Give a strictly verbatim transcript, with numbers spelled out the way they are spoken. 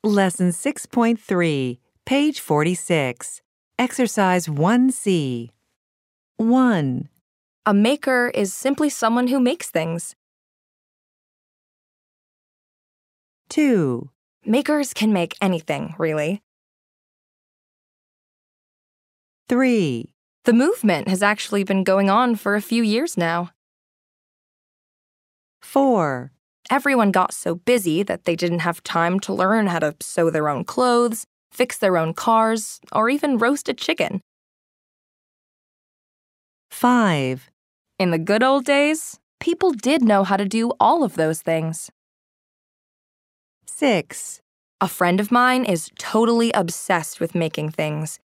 Lesson six point three, page forty-six. Exercise one C. one. A maker is simply someone who makes things. two. Makers can make anything, really. three. The movement has actually been going on for a few years now. four. Everyone got so busy that they didn't have time to learn how to sew their own clothes, fix their own cars, or even roast a chicken. five. In the good old days, people did know how to do all of those things. six. A friend of mine is totally obsessed with making things.